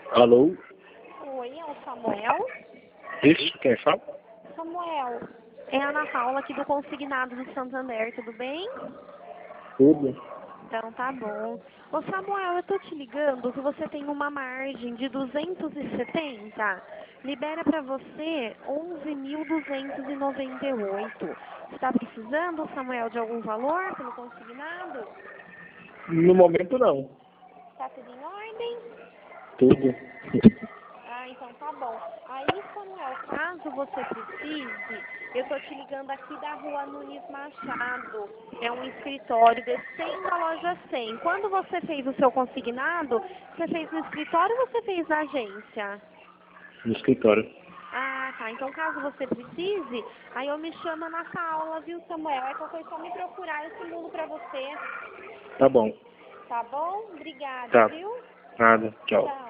Alô? Oi, é o Samuel? Isso, quem fala? Samuel, é a Ana Paula aqui do Consignado do Santander, tudo bem? Tudo. Então tá bom. Ô Samuel, eu tô te ligando que você tem uma margem de 270. Libera pra você 11.298. Você tá precisando, Samuel, de algum valor pelo consignado? No momento não. Tá tudo em ordem? Tudo. Ah, então tá bom. Aí, Samuel, caso você precise, eu tô te ligando aqui da Rua Nunes Machado. É um escritório descendo a loja 100. Quando você fez o seu consignado, você fez no escritório ou você fez na agência? No escritório. Ah, tá. Então, caso você precise, aí eu me chamo na aula, viu, Samuel? É qualquer coisa, só me procurar, eu simulo pra você. Tá bom. Tá bom? Obrigada, Tá. viu? Nada. Tchau. Tchau.